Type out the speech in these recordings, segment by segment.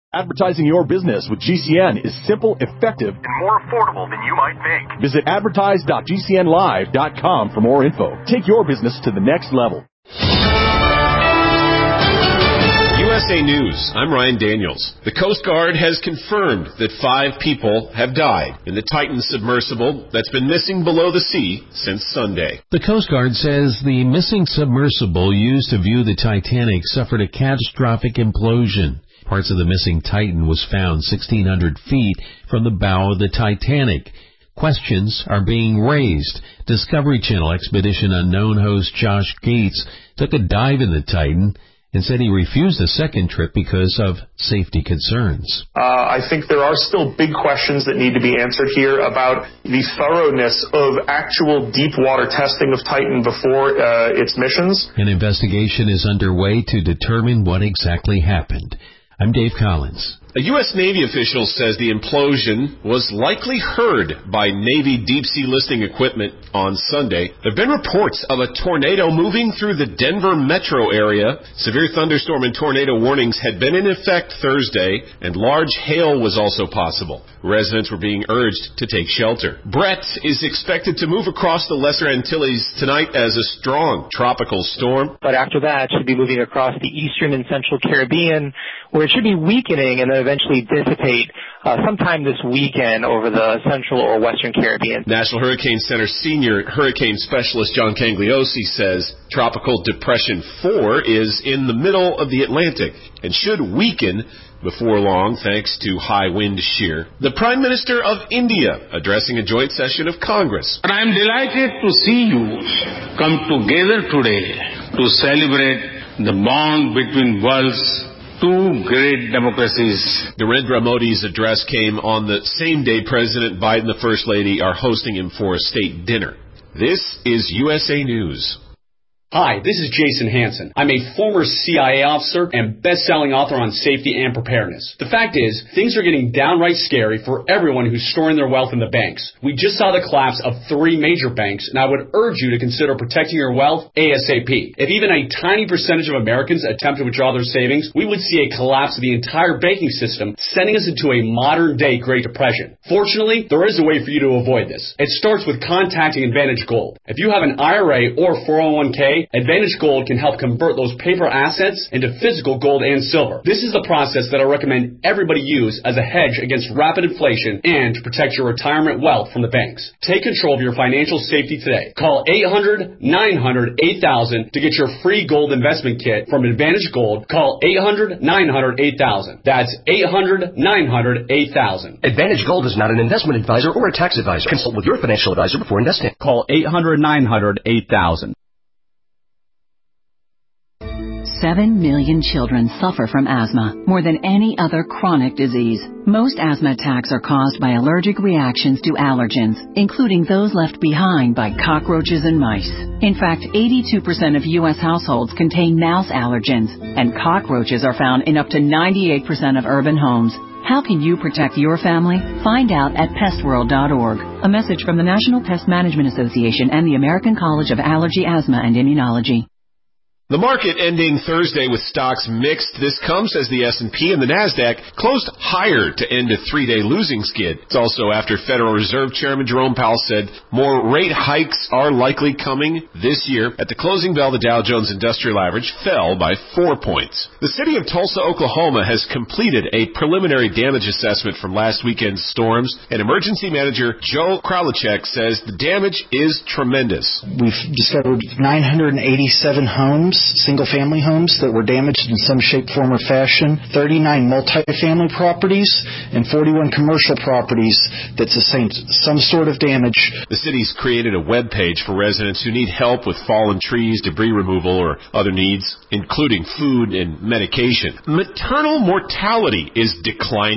Advertising your business with GCN is simple, effective, and more affordable than you might think. Visit advertise.gcnlive.com for more info. Take your business to the next level. USA News, I'm Ryan Daniels. The Coast Guard has confirmed that 5 people have died in the Titan submersible that's been missing below the sea since Sunday. The Coast Guard says the missing submersible used to view the Titanic suffered a catastrophic implosion. Parts of the missing Titan was found 1,600 feet from the bow of the Titanic. Questions are being raised. Discovery Channel Expedition Unknown host Josh Gates took a dive in the Titan and said he refused a second trip because of safety concerns. I think there are still big questions that need to be answered here about the thoroughness of actual deep water testing of Titan before its missions. An investigation is underway to determine what exactly happened. I'm Dave Collins. A U.S. Navy official says the implosion was likely heard by Navy deep-sea listening equipment on Sunday. There have been reports of a tornado moving through the Denver metro area. Severe thunderstorm and tornado warnings had been in effect Thursday, and large hail was also possible. Residents were being urged to take shelter. Brett is expected to move across the Lesser Antilles tonight as a strong tropical storm. But after that, it should be moving across the eastern and central Caribbean, where it should be weakening and then eventually dissipate sometime this weekend over the central or western Caribbean. National Hurricane Center senior hurricane specialist John Cangliosi says Tropical Depression 4 is in the middle of the Atlantic and should weaken before long thanks to high wind shear. The Prime Minister of India addressing a joint session of Congress. And I am delighted to see you come together today to celebrate the bond between world's 2 great democracies. Narendra Modi's address came on the same day President Biden and the First Lady are hosting him for a state dinner. This is USA News. Hi, this is Jason Hansen. I'm a former CIA officer and best-selling author on safety and preparedness. The fact is, things are getting downright scary for everyone who's storing their wealth in the banks. We just saw the collapse of 3 major banks, and I would urge you to consider protecting your wealth ASAP. If even a tiny percentage of Americans attempt to withdraw their savings, we would see a collapse of the entire banking system, sending us into a modern-day Great Depression. Fortunately, there is a way for you to avoid this. It starts with contacting Advantage Gold. If you have an IRA or 401k, Advantage Gold can help convert those paper assets into physical gold and silver. This is the process that I recommend everybody use as a hedge against rapid inflation and to protect your retirement wealth from the banks. Take control of your financial safety today. Call 800-900-8000 to get your free gold investment kit from Advantage Gold. Call 800-900-8000. That's 800-900-8000. Advantage Gold is not an investment advisor or a tax advisor. Consult with your financial advisor before investing. Call 800-900-8000. 7 million children suffer from asthma, more than any other chronic disease. Most asthma attacks are caused by allergic reactions to allergens, including those left behind by cockroaches and mice. In fact, 82% of U.S. households contain mouse allergens, and cockroaches are found in up to 98% of urban homes. How can you protect your family? Find out at pestworld.org. A message from the National Pest Management Association and the American College of Allergy, Asthma, and Immunology. The market ending Thursday with stocks mixed. This comes as the S&P and the NASDAQ closed higher to end a 3-day losing skid. It's also after Federal Reserve Chairman Jerome Powell said more rate hikes are likely coming this year. At the closing bell, the Dow Jones Industrial Average fell by 4 points. The city of Tulsa, Oklahoma has completed a preliminary damage assessment from last weekend's storms, and emergency manager Joe Kralichek says the damage is tremendous. We've discovered 987 homes, single-family homes that were damaged in some shape, form, or fashion, 39 multifamily properties, and 41 commercial properties that sustained some sort of damage. The city's created a web page for residents who need help with fallen trees, debris removal, or other needs, including food and medication. Maternal mortality is declining,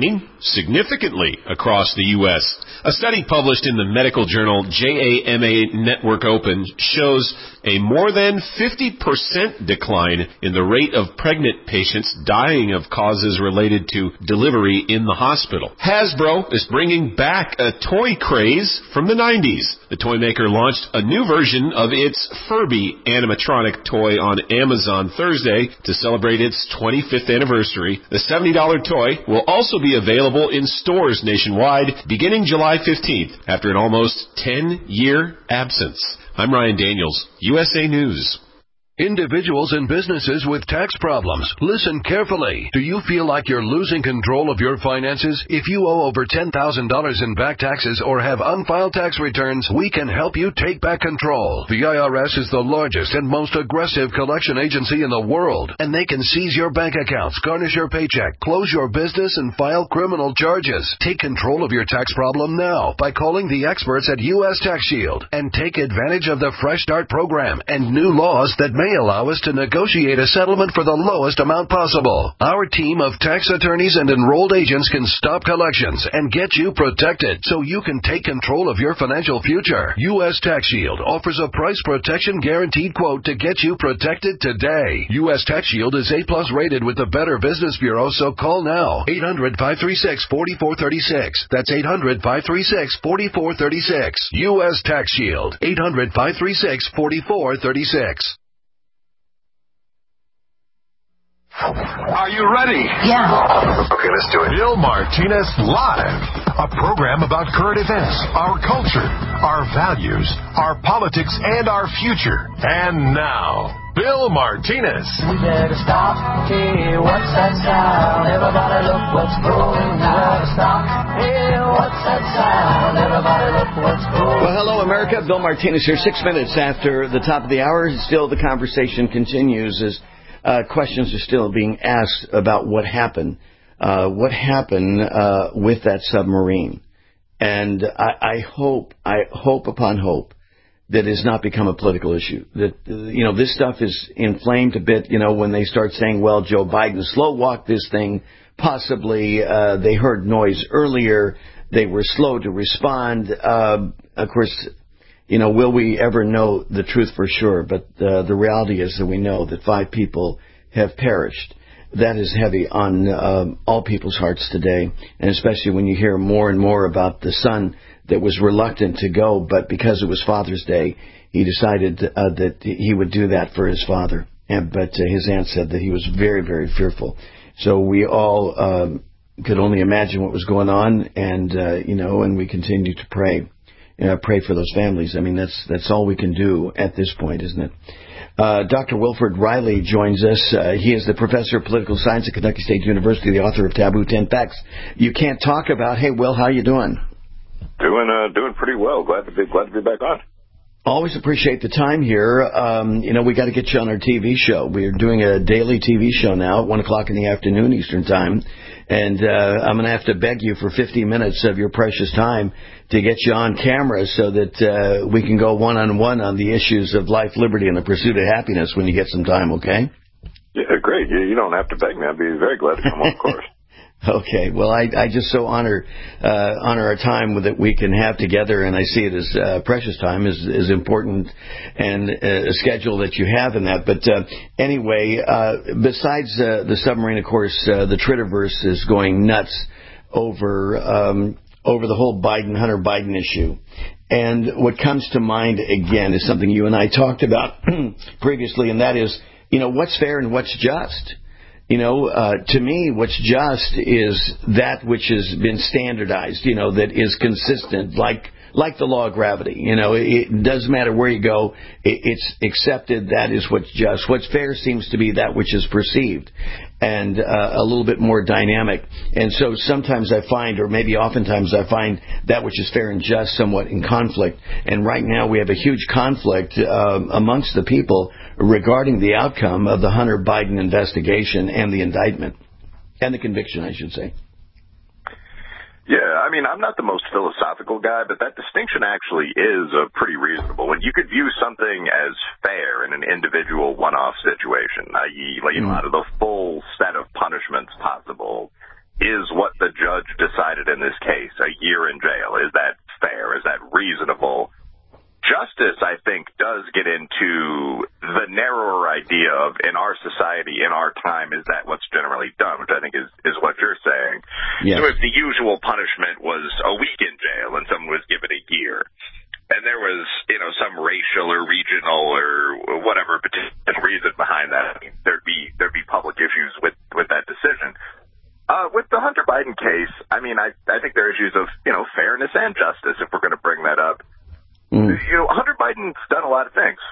significantly across the U.S. A study published in the medical journal JAMA Network Open shows a more than 50% decline in the rate of pregnant patients dying of causes related to delivery in the hospital. Hasbro is bringing back a toy craze from the 90s. The toy maker launched a new version of its Furby animatronic toy on Amazon Thursday to celebrate its 25th anniversary. The $70 toy will also be available in stores nationwide beginning July 15th after an almost 10-year absence. I'm Ryan Daniels, USA News. Individuals and businesses with tax problems, listen carefully. Do you feel like you're losing control of your finances? If you owe over $10,000 in back taxes or have unfiled tax returns, we can help you take back control. The IRS is the largest and most aggressive collection agency in the world, and they can seize your bank accounts, garnish your paycheck, close your business, and file criminal charges. Take control of your tax problem now by calling the experts at U.S. Tax Shield and take advantage of the Fresh Start program and new laws that may allow us to negotiate a settlement for the lowest amount possible. Our team of tax attorneys and enrolled agents can stop collections and get you protected so you can take control of your financial future. U.S. Tax Shield offers a price protection guaranteed quote to get you protected today. U.S. Tax Shield is A+ rated with the Better Business Bureau, so call now. 800-536-4436. That's 800-536-4436. U.S. Tax Shield. 800-536-4436. Are you ready? Yeah. Okay, let's do it. Bill Martinez Live, a program about current events, our culture, our values, our politics, and our future. And now, Bill Martinez. We better stop. Hey, what's that sound? Everybody look what's going on. Stop. Hey, what's that sound? Everybody look what's going on. Well, hello, America. Bill Martinez here. 6 minutes after the top of the hour. Still, the conversation continues as questions are still being asked about what happened. What happened with that submarine? And I hope upon hope that it's not become a political issue. That, this stuff is inflamed a bit, when they start saying, well, Joe Biden slow-walked this thing. Possibly they heard noise earlier. They were slow to respond. Of course, will we ever know the truth for sure? But the reality is that we know that 5 people have perished. That is heavy on all people's hearts today, and especially when you hear more and more about the son that was reluctant to go, but because it was Father's Day, he decided that he would do that for his father. But his aunt said that he was very, very fearful. So we all could only imagine what was going on, and we continue to pray. Pray for those families. I mean, that's all we can do at this point, isn't it? Dr. Wilfred Riley joins us. He is the professor of political science at Kentucky State University, the author of Taboo 10 Facts You Can't Talk About. Hey, Will, how you doing? Doing pretty well. Glad to be back on. Always appreciate the time here. We got to get you on our TV show. We're doing a daily TV show now at 1 o'clock in the afternoon Eastern Time. And I'm going to have to beg you for 50 minutes of your precious time to get you on camera so that we can go one-on-one on the issues of life, liberty, and the pursuit of happiness when you get some time, okay? Yeah, great. You don't have to beg me. I'd be very glad to come on, of course. Okay. Well, I just so honor our time that we can have together, and I see it as precious time, is important, and a schedule that you have in that. But anyway, besides the submarine, of course, the Twitterverse is going nuts over the whole Hunter Biden issue. And what comes to mind again is something you and I talked about previously, and that is, what's fair and what's just. To me, what's just is that which has been standardized, that is consistent, like the law of gravity. It doesn't matter where you go. It's accepted. That is what's just. What's fair seems to be that which is perceived and a little bit more dynamic. And so sometimes I find, or maybe oftentimes I find, that which is fair and just somewhat in conflict. And right now we have a huge conflict amongst the people regarding the outcome of the Hunter Biden investigation and the indictment, and the conviction, I should say. Yeah, I mean, I'm not the most philosophical guy, but that distinction actually is pretty reasonable. When you could view something as fair in an individual one-off situation, i.e., out of the full set of punishments possible, is what the judge judge decided in this case, a year in jail. Is that fair? Is that reasonable? Justice, I think, does get into the narrower idea of, in our society, in our time, is that what's generally done, which I think is what you're saying. Yes. So if the usual punishment was a week in jail and someone was given a year, and there was, some racial or regional or whatever particular reason behind that, I mean, there'd be public issues with that decision. With the Hunter Biden case, I mean, I think there are issues of, fairness and justice, if we're going to bring that up. Hunter Biden's done a lot of things.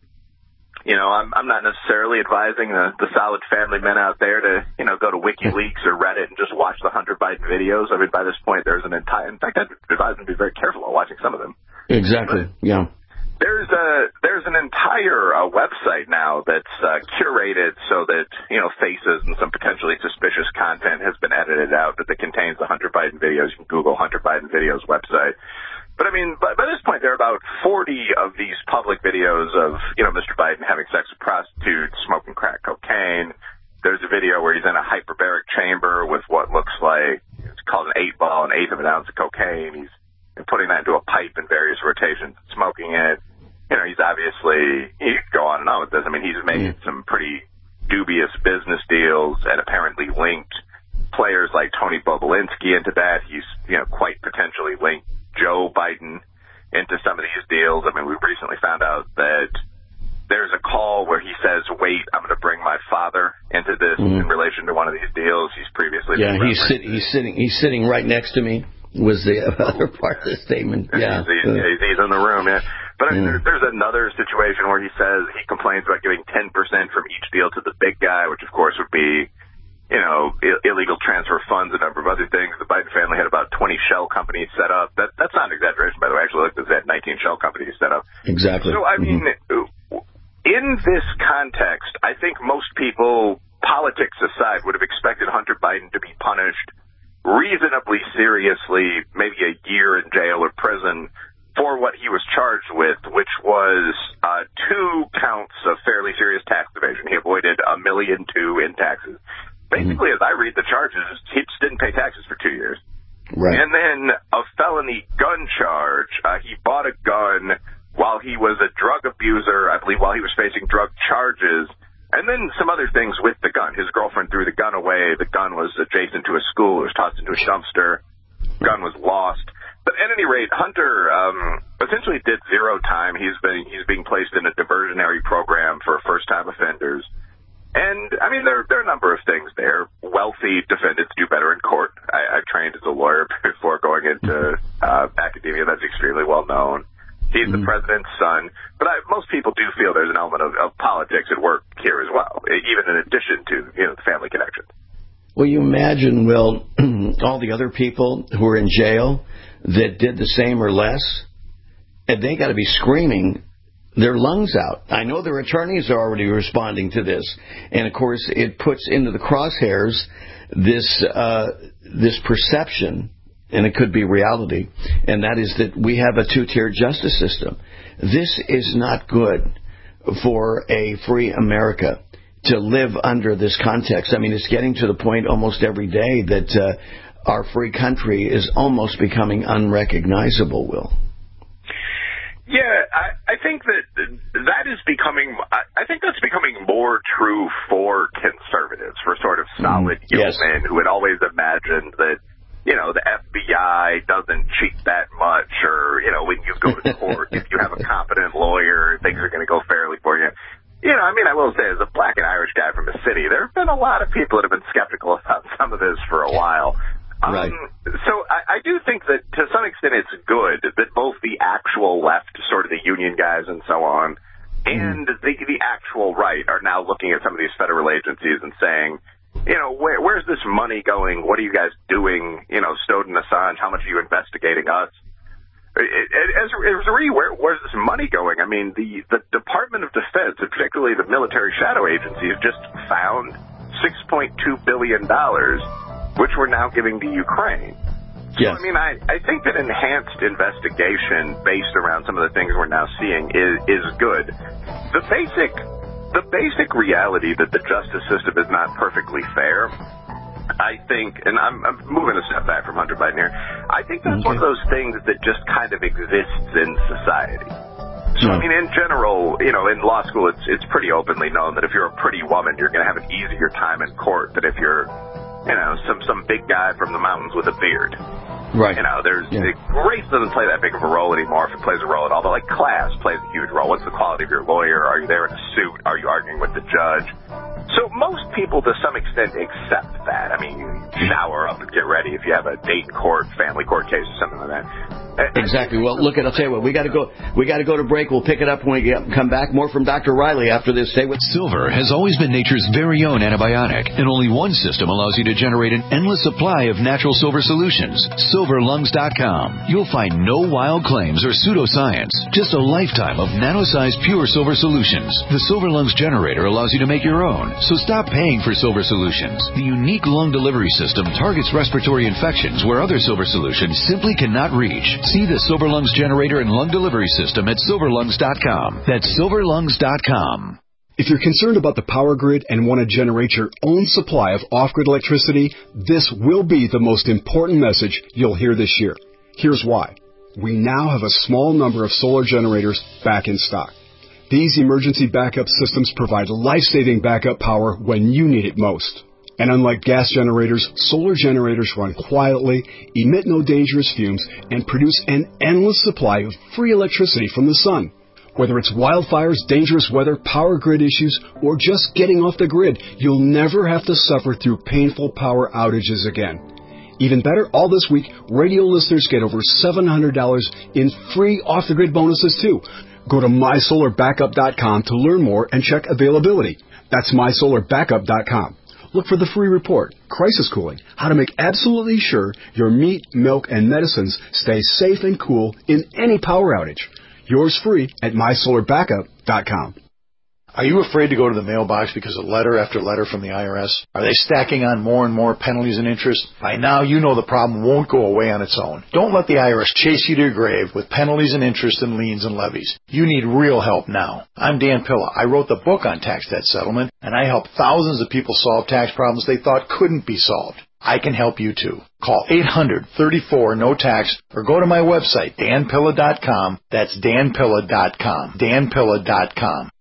I'm not necessarily advising the solid family men out there to, go to WikiLeaks or Reddit and just watch the Hunter Biden videos. I mean, by this point, in fact, I'd advise them to be very careful on watching some of them. Exactly, yeah. There's an entire website now that's curated so that, faces and some potentially suspicious content has been edited out that contains the Hunter Biden videos. You can Google Hunter Biden videos website. But, I mean, by this point, there are about 40 of these public videos of, Mr. Biden having sex with prostitutes, smoking crack cocaine. There's a video where he's in a hyperbaric chamber with what looks like, it's called an 8-ball, an eighth of an ounce of cocaine. He's putting that into a pipe in various rotations, smoking it. He's obviously, you could go on and on with this. I mean, he's made some pretty dubious business deals and apparently linked players like Tony Bobulinski into that. He's, quite potentially linked Joe Biden into some of these deals. I mean, we recently found out that there's a call where he says, wait, I'm going to bring my father into this in relation to one of these deals. He's previously he's sitting right next to me was the other part of the statement. Yeah. He's in the room, yeah. But I mean, there's another situation where he says he complains about giving 10% from each deal to the big guy, which of course would be, illegal transfer of funds, a number of other things. The Biden family had about 20 shell companies set up. That's not an exaggeration, by the way. I actually looked at that, 19 shell companies set up. Exactly. So, I mean, in this context, I think most people, politics aside, would have expected Hunter Biden to be punished reasonably seriously, maybe a year in jail or prison for what he was charged with, which was 2 counts of fairly serious tax evasion. He avoided $1.2 million in taxes. Basically, as I read the charges, he just didn't pay taxes for 2 years. Right. And then a felony gun charge. He bought a gun while he was a drug abuser, I believe while he was facing drug charges, and then some other things with the gun. His girlfriend threw the gun away. The gun was adjacent to a school. It was tossed into a dumpster. Gun was lost. But at any rate, Hunter essentially did 0 time. He's being placed in a diversionary program for first-time offenders. And, I mean, there are a number of things there. Wealthy defendants do better in court. I trained as a lawyer before going into academia. That's extremely well known. He's the president's son. But most people do feel there's an element of politics at work here as well, even in addition to, the family connection. Well, you imagine, Will, all the other people who are in jail that did the same or less, and they got to be screaming their lungs out. I know their attorneys are already responding to this. And, of course, it puts into the crosshairs this perception, and it could be reality, and that is that we have a 2-tier justice system. This is not good for a free America to live under this context. I mean, it's getting to the point almost every day that our free country is almost becoming unrecognizable, Will. Yeah, I think that is becoming, I think that's becoming more true for conservatives, for sort of solid men who had always imagined that, the FBI doesn't cheat that much, or, when you go to court, if you have a competent lawyer, things are going to go fairly for you. I will say, as a black and Irish guy from the city, there have been a lot of people that have been skeptical about some of this for a while. Right. So I do think that to some extent it's good that both the actual left, sort of the union guys and so on, and the actual right are now looking at some of these federal agencies and saying, where's this money going? What are you guys doing? Snowden, Assange, how much are you investigating us? Where's this money going? I mean, the Department of Defense, and particularly the military shadow agencies, just found $6.2 billion, which we're now giving to Ukraine. Yes. So, I think that enhanced investigation based around some of the things we're now seeing is good. The basic reality that the justice system is not perfectly fair, I think, and I'm moving a step back from Hunter Biden here, I think that's one of those things that just kind of exists in society. So, I mean, in general, in law school, it's pretty openly known that if you're a pretty woman, you're going to have an easier time in court than if you're, some big guy from the mountains with a beard. Right. Race doesn't play that big of a role anymore, if it plays a role at all, but like class plays a huge role. What's the quality of your lawyer? Are you there in a suit? Are you arguing with the judge? So most people, to some extent, accept that. I mean, you shower up and get ready if you have a date in court, family court case, or something like that. Exactly. Well, look, I'll tell you what, we got to go to break. We'll pick it up when we come back. More from Dr. Riley after this. Stay with Silver has always been nature's very own antibiotic, and only one system allows you to generate an endless supply of natural silver solutions. SilverLungs.com. You'll find no wild claims or pseudoscience, just a lifetime of nano-sized pure silver solutions. The Silver Lungs generator allows you to make your own, so stop paying for silver solutions. The unique lung delivery system targets respiratory infections where other silver solutions simply cannot reach. See the Silver Lungs generator and lung delivery system at SilverLungs.com. That's SilverLungs.com. If you're concerned about the power grid and want to generate your own supply of off-grid electricity, this will be the most important message you'll hear this year. Here's why. We now have a small number of solar generators back in stock. These emergency backup systems provide life-saving backup power when you need it most. And unlike gas generators, solar generators run quietly, emit no dangerous fumes, and produce an endless supply of free electricity from the sun. Whether it's wildfires, dangerous weather, power grid issues, or just getting off the grid, you'll never have to suffer through painful power outages again. Even better, all this week, radio listeners get over $700 in free off-the-grid bonuses too. Go to MySolarBackup.com to learn more and check availability. That's MySolarBackup.com. Look for the free report, Crisis Cooling, how to make absolutely sure your meat, milk, and medicines stay safe and cool in any power outage. Yours free at MySolarBackup.com. Are you afraid to go to the mailbox because of letter after letter from the IRS? Are they stacking on more and more penalties and interest? By now, you know the problem won't go away on its own. Don't let the IRS chase you to your grave with penalties and interest and liens and levies. You need real help now. I'm Dan Pilla. I wrote the book on tax debt settlement, and I help thousands of people solve tax problems they thought couldn't be solved. I can help you too. Call 800-34-NO-TAX or go to my website, danpilla.com. That's danpilla.com. danpilla.com.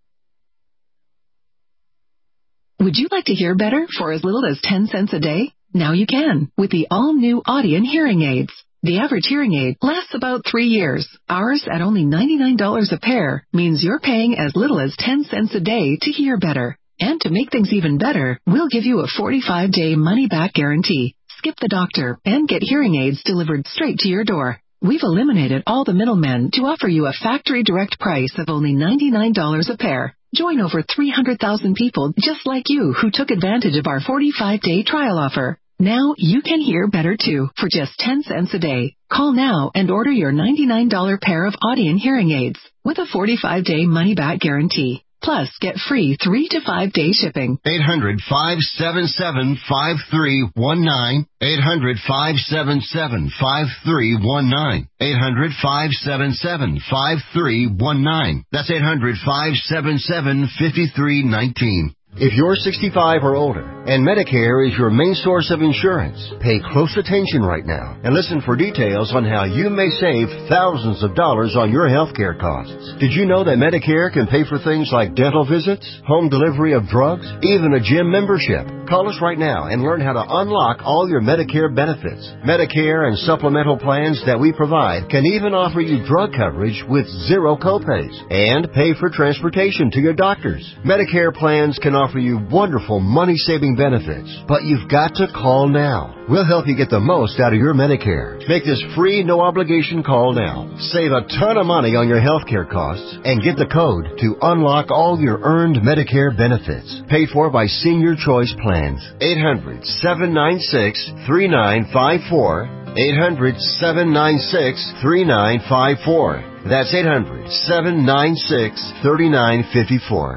Would you like to hear better for as little as 10 cents a day? Now you can with the all-new Audien hearing aids. The average hearing aid lasts about 3 years. Ours, at only $99 a pair, means you're paying as little as 10 cents a day to hear better. And to make things even better, we'll give you a 45-day money-back guarantee. Skip the doctor and get hearing aids delivered straight to your door. We've eliminated all the middlemen to offer you a factory direct price of only $99 a pair. Join over 300,000 people just like you who took advantage of our 45-day trial offer. Now you can hear better too for just 10 cents a day. Call now and order your $99 pair of Audien hearing aids with a 45-day money-back guarantee. Plus, get free 3 to 5 day shipping. 800-577-5319. 800-577-5319. 800-577-5319. That's 800-577-5319. If you're 65 or older and Medicare is your main source of insurance, pay close attention right now and listen for details on how you may save thousands of dollars on your health care costs. Did you know that Medicare can pay for things like dental visits, home delivery of drugs, even a gym membership? Call us right now and learn how to unlock all your Medicare benefits. Medicare and supplemental plans that we provide can even offer you drug coverage with zero copays and pay for transportation to your doctors. Medicare plans can offer you wonderful money-saving benefits, but you've got to call now. We'll help you get the most out of your Medicare. Make this free, no-obligation call now. Save a ton of money on your health care costs and get the code to unlock all your earned Medicare benefits. Paid for by Senior Choice Plans. 800-796-3954. 800-796-3954. That's 800-796-3954.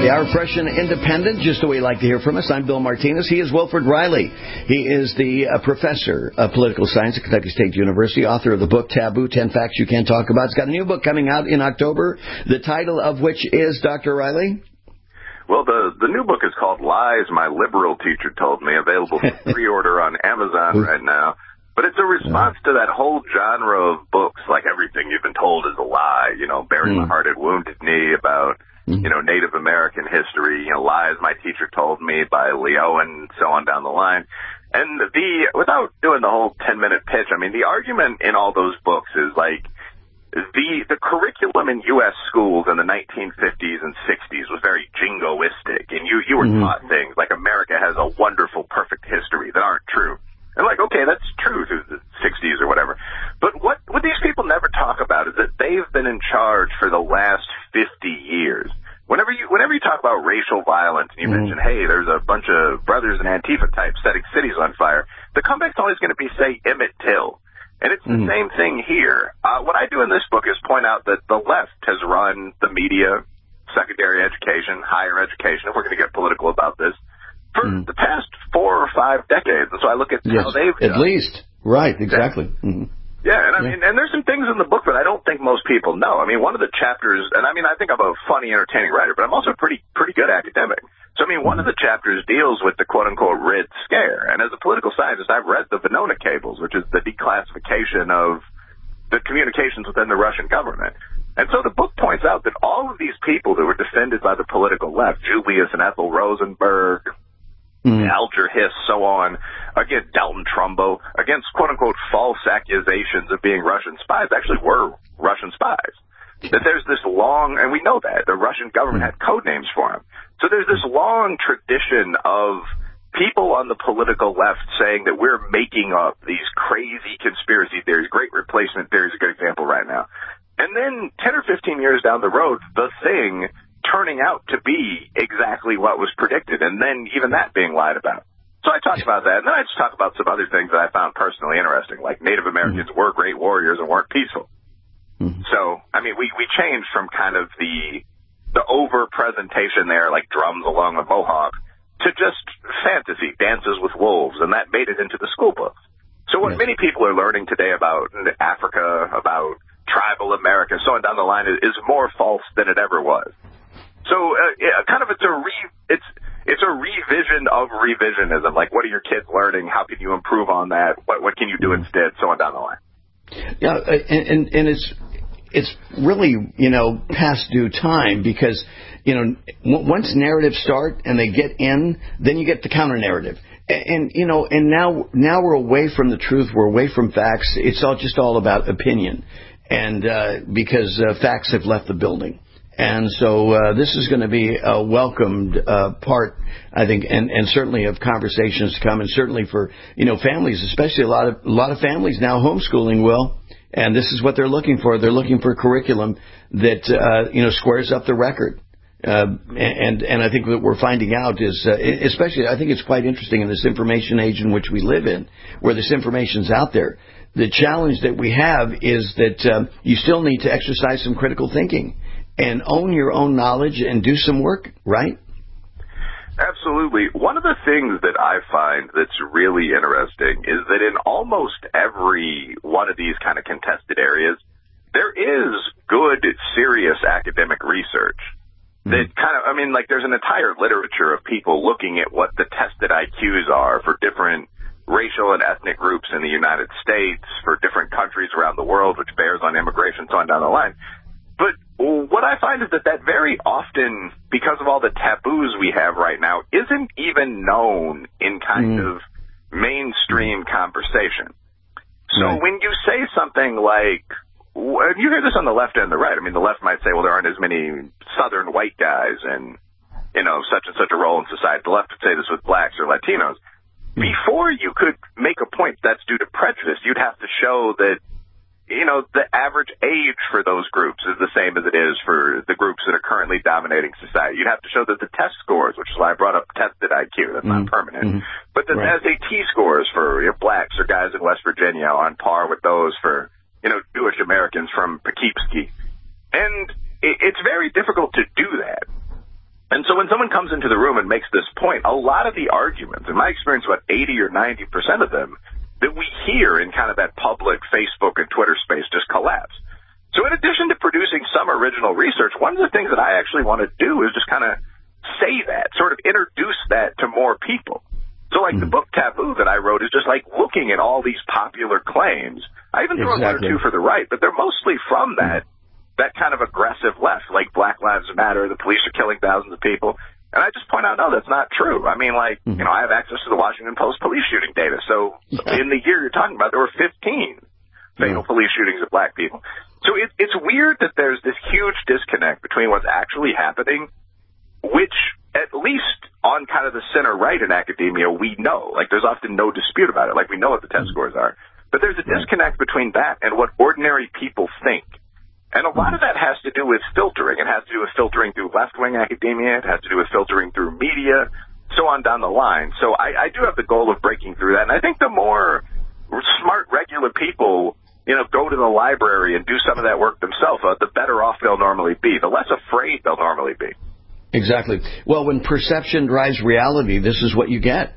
hour, fresh and independent, just the way you like to hear from us. I'm Bill Martinez. He is Wilfred Riley. He is the professor of political science at Kentucky State University, author of the book Taboo, 10 Facts You Can't Talk About. He's got a new book coming out in October, the title of which is, Dr. Riley? Well, the new book is called Lies My Liberal Teacher Told Me, available for pre-order on Amazon right now. But it's a response to that whole genre of books, like Everything You've Been Told is a Lie, Bury My Heart at Wounded Knee about, Native American history, Lies My Teacher Told Me by Lee Owen, so on down the line. And without doing the whole 10-minute pitch, I mean, the argument in all those books is like, the curriculum in U.S. schools in the 1950s and 60s was very jingoistic, and you were taught things like America has a wonderful, perfect history that aren't true. And like, okay, that's true through the 60s or whatever. But what these people never talk about is that they've been in charge for the last 50 years. Whenever you talk about racial violence and you mention, hey, there's a bunch of brothers and Antifa types setting cities on fire, the comeback's always going to be, say, Emmett Till. And it's the same thing here. What I do in this book is point out that the left has run the media, secondary education, higher education, if we're going to get political about this, for the past 4 or 5 decades. And so I look at how they've done. At least. Right, exactly. Yeah, and I mean, and there's some things in the book that I don't think most people know. I mean, one of the chapters, and I mean, I think I'm a funny, entertaining writer, but I'm also a pretty good academic. So, I mean, one of the chapters deals with the quote-unquote Red Scare. And as a political scientist, I've read the Venona Cables, which is the declassification of the communications within the Russian government. And so the book points out that all of these people that were defended by the political left, Julius and Ethel Rosenberg, Alger Hiss, so on, against Dalton Trumbo, against quote-unquote false accusations of being Russian spies, actually were Russian spies. That there's this long, and we know that, the Russian government had code names for them. So there's this long tradition of people on the political left saying that we're making up these crazy conspiracy theories. Great Replacement Theory is a good example right now. And then 10 or 15 years down the road, the thing turning out to be exactly what was predicted, and then even that being lied about. So I talked about that, and then I just talked about some other things that I found personally interesting, like Native Americans were great warriors and weren't peaceful. So, I mean, we changed from kind of the over-presentation there, like drums along a mohawk, to just fantasy, dances with wolves, and that made it into the school books. So what many people are learning today about Africa, about tribal America, so on down the line, is more false than it ever was. So kind of it's a revision of revisionism. Like, what are your kids learning? How can you improve on that? What can you do instead? So on down the line. Yeah, and it's really, past due time because, once narratives start and they get in, then you get the counter narrative. And now we're away from the truth. We're away from facts. It's all about opinion. And because facts have left the building. And so this is going to be a welcomed part, I think, and certainly of conversations to come, and certainly for families, especially a lot of families now homeschooling will, and this is what they're looking for. They're looking for a curriculum that squares up the record. And I think what we're finding out is, especially, I think it's quite interesting in this information age in which we live in, where this information's out there. The challenge that we have is that you still need to exercise some critical thinking and own your own knowledge and do some work, right? Absolutely. One of the things that I find that's really interesting is that in almost every one of these kind of contested areas, there is good, serious academic research. That kind of, there's an entire literature of people looking at what the tested IQs are for different racial and ethnic groups in the United States, for different countries around the world, which bears on immigration, so on down the line. But what I find is that very often, because of all the taboos we have right now, isn't even known in kind of mainstream conversation. So when you say something like, you hear this on the left and the right. I mean, the left might say, well, there aren't as many Southern white guys in, such and such a role in society. The left would say this with blacks or Latinos. Before you could make a point that's due to prejudice, you'd have to show that, the average age for those groups is the same as it is for the groups that are currently dominating society. You'd have to show that the test scores, which is why I brought up tested IQ, that's not permanent, but the SAT scores for blacks or guys in West Virginia are on par with those for, Jewish Americans from Poughkeepsie. And it's very difficult to do that. And so when the room and makes this point, a lot of the arguments, in my experience, about 80 or 90% of them that we hear in kind of that public Facebook and Twitter space just collapse. So in addition to producing some original research, one of the things that I actually want to do is just kind of say that, sort of introduce that to more people. So like the book Taboo that I wrote is just like looking at all these popular claims. I even throw one or two for the right, but they're mostly from that kind of aggressive left, like Black Lives Matter, the police are killing thousands of people. And I just point out, no, that's not true. I mean, like, you know, I have access to the Washington Post police shooting data. So in the year you're talking about, there were 15 fatal police shootings of black people. So it's weird that there's this huge disconnect between what's actually happening, which at least on kind of the center right in academia, we know. Like, there's often no dispute about it. Like, we know what the test scores are. But there's a disconnect between that and what ordinary people think. And a lot of that has to do with filtering. It has to do with filtering through left-wing academia. It has to do with filtering through media, so on down the line. So I do have the goal of breaking through that. And I think the more smart, regular people, you know, go to the library and do some of that work themselves, the better off they'll normally be, the less afraid they'll normally be. Exactly. Well, when perception drives reality, this is what you get.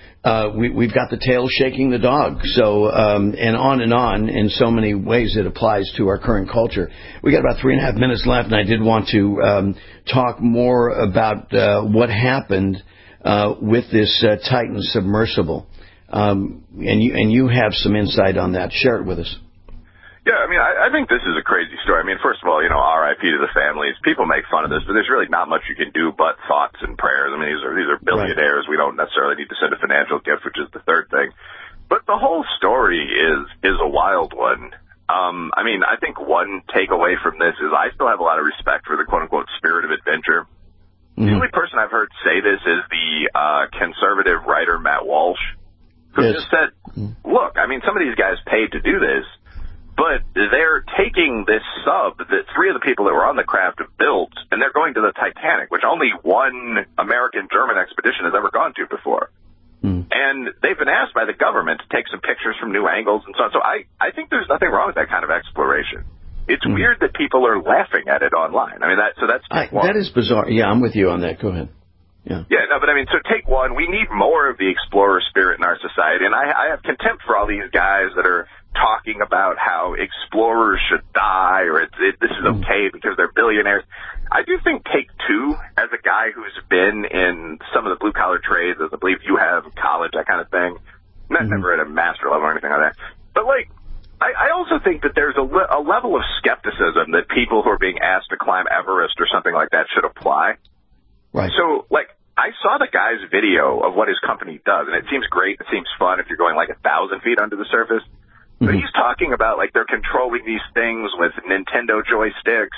We've got the tail shaking the dog. So, and on in so many ways it applies to our current culture. We got about 3.5 minutes left, and I did want to talk more about what happened with this Titan submersible. And you have some insight on that. Share it with us. Yeah, I mean, I think this is a crazy story. I mean, first of all, you know, RIP to the families. People make fun of this, but there's really not much you can do but thoughts and prayers. I mean, these are billionaires. We don't necessarily need to send a financial gift, which is the third thing. But the whole story is a wild one. I mean, I think one takeaway from this is I still have a lot of respect for the quote-unquote spirit of adventure. The only person I've heard say this is the conservative writer Matt Walsh, who just said, look, I mean, some of these guys paid to do this, but they're taking this sub that 3 of the people that were on the craft have built, and they're going to the Titanic, which only one American-German expedition has ever gone to before. And they've been asked by the government to take some pictures from new angles and so on. So I think there's nothing wrong with that kind of exploration. It's weird that people are laughing at it online. I mean, that's one. That is bizarre. Yeah, I'm with you on that. Go ahead. Yeah, no, but I mean, so take one. We need more of the explorer spirit in our society, and I have contempt for all these guys that are talking about how explorers should die or this is okay because they're billionaires. I do think take two, as a guy who's been in some of the blue-collar trades, as I believe you have, college, that kind of thing. Never at a master level or anything like that. But, like, I also think that there's a level of skepticism that people who are being asked to climb Everest or something like that should apply. Right. So, like, I saw the guy's video of what his company does, and it seems great. It seems fun if you're going, like, 1,000 feet under the surface. But he's talking about, like, they're controlling these things with Nintendo joysticks,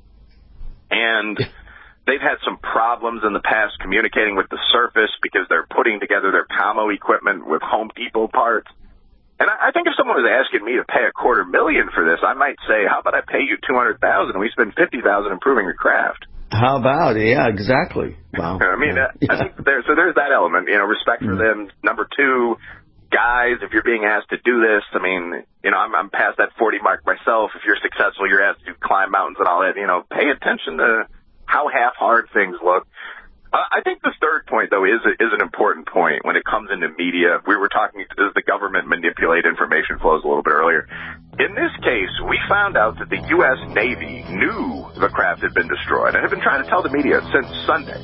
and they've had some problems in the past communicating with the surface because they're putting together their commo equipment with Home Depot parts. And I think if someone was asking me to pay $250,000 for this, I might say, how about I pay you $200,000 and we spend $50,000 improving your craft? How about it? Yeah, exactly. Wow. I mean, I think there's that element, you know, respect for them. Number two, guys, if you're being asked to do this, I mean, you know, I'm past that 40 mark myself. If you're successful, you're asked to climb mountains and all that. You know, pay attention to how half-hard things look. I think the third point, though, is an important point when it comes into media. We were talking, does the government manipulate information flows a little bit earlier. In this case, we found out that the U.S. Navy knew the craft had been destroyed and had been trying to tell the media since Sunday.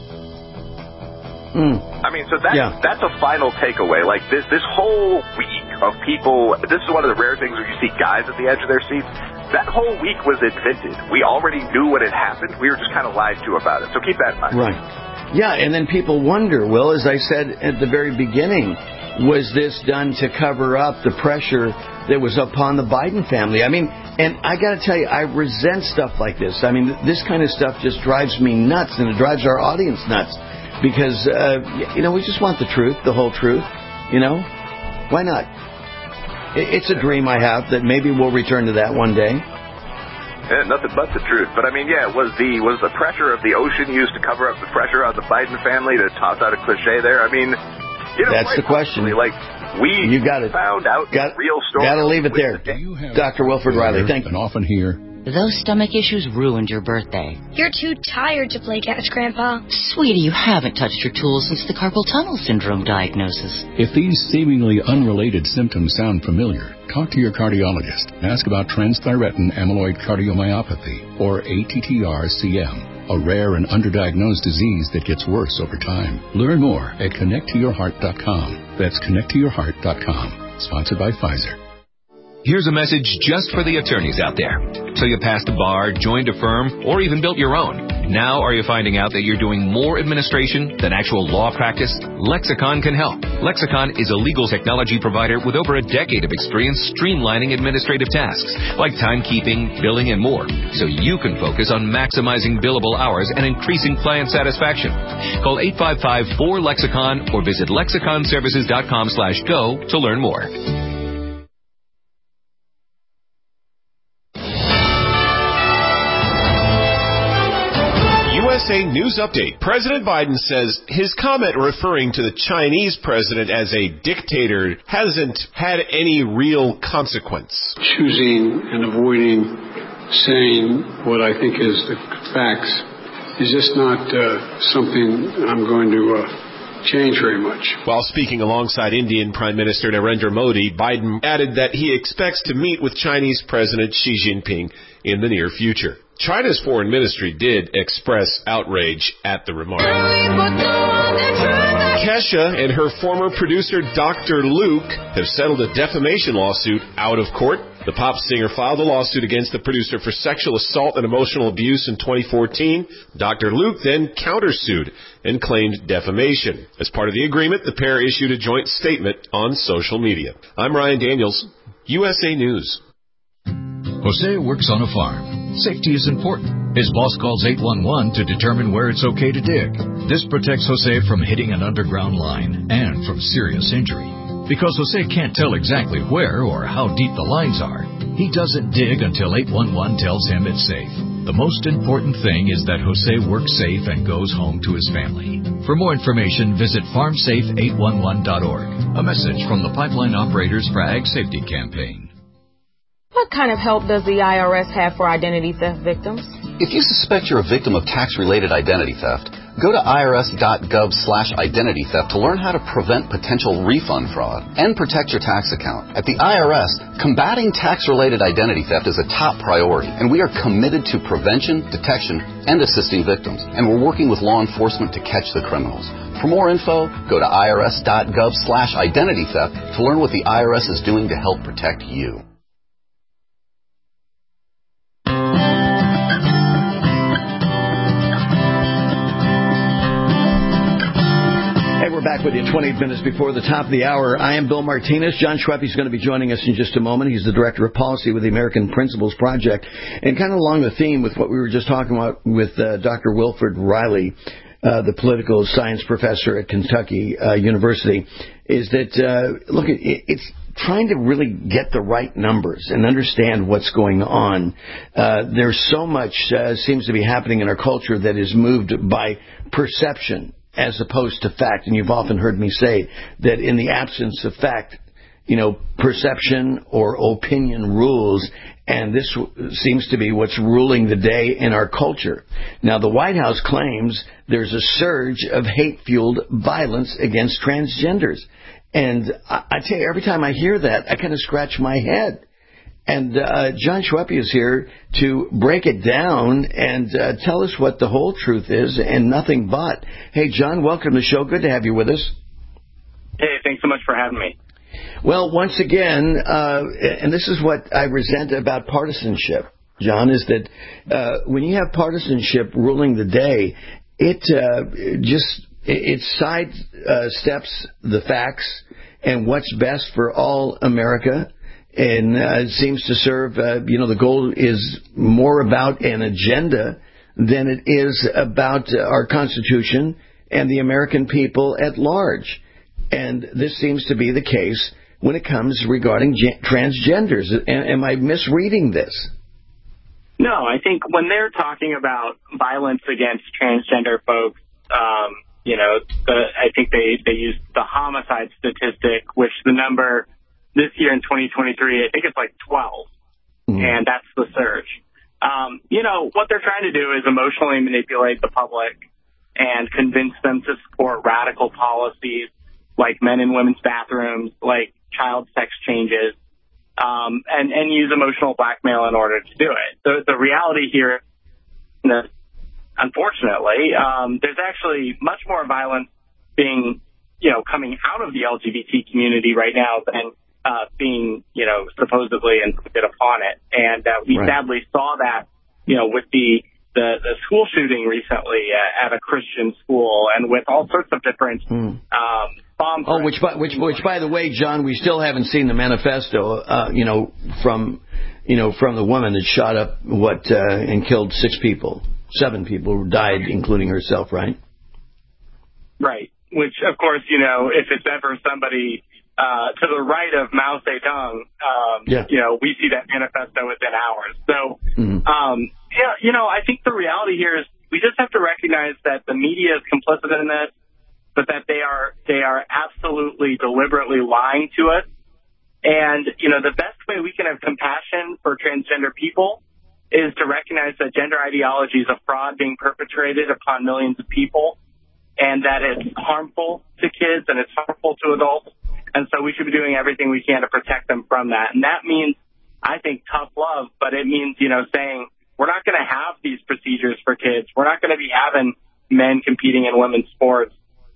I mean, so that's a final takeaway. Like, this whole week of people, this is one of the rare things where you see guys at the edge of their seats. That whole week was invented. We already knew what had happened. We were just kind of lied to about it. So keep that in mind. Right. Yeah, and then people wonder, Will, as I said at the very beginning, was this done to cover up the pressure that was upon the Biden family? I mean, and I got to tell you, I resent stuff like this. I mean, this kind of stuff just drives me nuts, and it drives our audience nuts. Because, you know, we just want the truth, the whole truth, you know? Why not? It's a dream I have that maybe we'll return to that one day. Yeah, nothing but the truth. But I mean, yeah, was the pressure of the ocean used to cover up the pressure on the Biden family, to toss out a cliche there? I mean, you know, that's the question. Like, found out the real story. Got to leave it there. Dr. Wilfred Riley, thank you. And often hear those stomach issues ruined your birthday. You're too tired to play catch, Grandpa. Sweetie, you haven't touched your tools since the carpal tunnel syndrome diagnosis. If these seemingly unrelated symptoms sound familiar, talk to your cardiologist. Ask about transthyretin amyloid cardiomyopathy, or ATTR-CM, a rare and underdiagnosed disease that gets worse over time. Learn more at connecttoyourheart.com. That's connecttoyourheart.com. Sponsored by Pfizer. Here's a message just for the attorneys out there. So you passed a bar, joined a firm, or even built your own. Now are you finding out that you're doing more administration than actual law practice? Lexicon can help. Lexicon is a legal technology provider with over a decade of experience streamlining administrative tasks like timekeeping, billing, and more, so you can focus on maximizing billable hours and increasing client satisfaction. Call 855-4LEXICON or visit lexiconservices.com/go to learn more. USA News Update. President Biden says his comment referring to the Chinese president as a dictator hasn't had any real consequence. Choosing and avoiding saying what I think is the facts is just not something I'm going to change very much. While speaking alongside Indian Prime Minister Narendra Modi, Biden added that he expects to meet with Chinese President Xi Jinping in the near future. China's foreign ministry did express outrage at the remark. Kesha and her former producer Dr. Luke have settled a defamation lawsuit out of court. The pop singer filed a lawsuit against the producer for sexual assault and emotional abuse in 2014. Dr. Luke then countersued and claimed defamation. As part of the agreement, the pair issued a joint statement on social media. I'm Ryan Daniels, USA News. Jose works on a farm. Safety is important. His boss calls 811 to determine where it's okay to dig. This protects Jose from hitting an underground line and from serious injury. Because Jose can't tell exactly where or how deep the lines are, he doesn't dig until 811 tells him it's safe. The most important thing is that Jose works safe and goes home to his family. For more information, visit farmsafe811.org. A message from the Pipeline Operators for Ag Safety Campaign. What kind of help does the IRS have for identity theft victims? If you suspect you're a victim of tax-related identity theft, go to irs.gov/identity theft to learn how to prevent potential refund fraud and protect your tax account. At the IRS, combating tax-related identity theft is a top priority, and we are committed to prevention, detection, and assisting victims. And we're working with law enforcement to catch the criminals. For more info, go to irs.gov/identity theft to learn what the IRS is doing to help protect you. We're back with you 20 minutes before the top of the hour. I am Bill Martinez. John Schweppe is going to be joining us in just a moment. He's the Director of Policy with the American Principles Project. And kind of along the theme with what we were just talking about with Dr. Wilfred Riley, the political science professor at Kentucky University, is that, look, it's trying to really get the right numbers and understand what's going on. There's so much seems to be happening in our culture that is moved by perception as opposed to fact. And you've often heard me say that in the absence of fact, perception or opinion rules, and this seems to be what's ruling the day in our culture. Now, the White House claims there's a surge of hate-fueled violence against transgenders. And I tell you, every time I hear that, I kind of scratch my head. And John Schweppe is here to break it down and tell us what the whole truth is and nothing but. Hey, John, welcome to the show. Good to have you with us. Hey, thanks so much for having me. Well, once again, and this is what I resent about partisanship, John, is that when you have partisanship ruling the day, it sidesteps the facts and what's best for all America. And it seems to serve, the goal is more about an agenda than it is about our Constitution and the American people at large. And this seems to be the case when it comes regarding transgenders. Am I misreading this? No, I think when they're talking about violence against transgender folks, I think they use the homicide statistic, which the number this year in 2023, I think it's like 12, and that's the surge. What they're trying to do is emotionally manipulate the public and convince them to support radical policies like men and women's bathrooms, like child sex changes, and use emotional blackmail in order to do it. The reality here, unfortunately, there's actually much more violence being, coming out of the LGBT community right now than being, supposedly inflicted upon it. And we sadly saw that, with the school shooting recently at a Christian school, and with all sorts of different bomb. Oh, which by the way, John, we still haven't seen the manifesto, from the woman that shot up and killed 7 people who died, including herself, right? Right. Which, of course, if it's ever somebody to the right of Mao Zedong, we see that manifesto within hours. So, I think the reality here is we just have to recognize that the media is complicit in this, but that they are absolutely deliberately lying to us. And, the best way we can have compassion for transgender people is to recognize that gender ideology is a fraud being perpetrated upon millions of people, and that it's harmful to kids and it's harmful to adults. And so we should be doing everything we can to protect them from that. And that means, I think, tough love, but it means, saying we're not going to have these procedures for kids. We're not going to be having men competing in women's sports.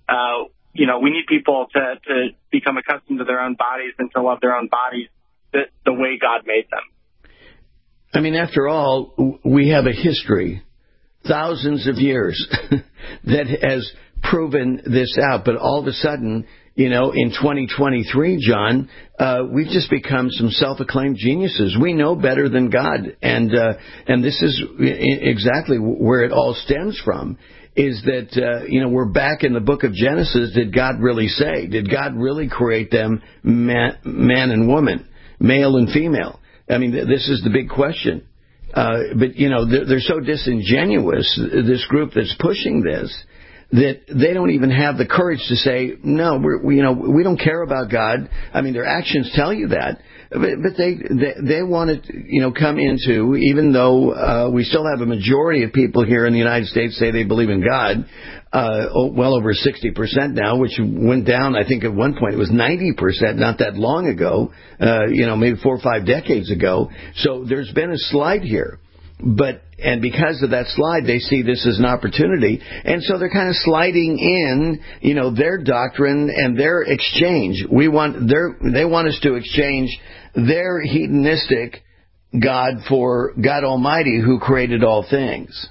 We need people to become accustomed to their own bodies and to love their own bodies the way God made them. I mean, after all, we have a history, thousands of years, that has proven this out. But all of a sudden, in 2023, John, we've just become some self-acclaimed geniuses. We know better than God. And this is exactly where it all stems from, is that, we're back in the book of Genesis. Did God really say? Did God really create them man and woman, male and female? I mean, this is the big question. But, they're so disingenuous, this group that's pushing this, that they don't even have the courage to say, no, we don't care about God. I mean, their actions tell you that. But they want to, come into, even though we still have a majority of people here in the United States say they believe in God, well over 60% now, which went down, I think at one point it was 90% not that long ago, maybe 4 or 5 decades ago. So there's been a slide here. And because of that slide, they see this as an opportunity. And so they're kind of sliding in, their doctrine and their exchange. They want us to exchange their hedonistic God for God Almighty, who created all things.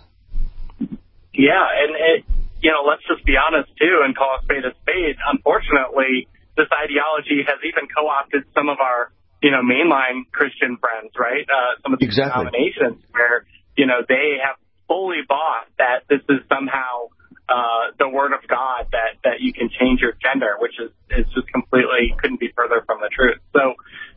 Yeah, and let's just be honest, too, and call a spade a spade. Unfortunately, this ideology has even co-opted some of our mainline Christian friends, right? Some of these denominations where, they have fully bought that this is somehow the word of God, that you can change your gender, which is just completely couldn't be further from the truth. So,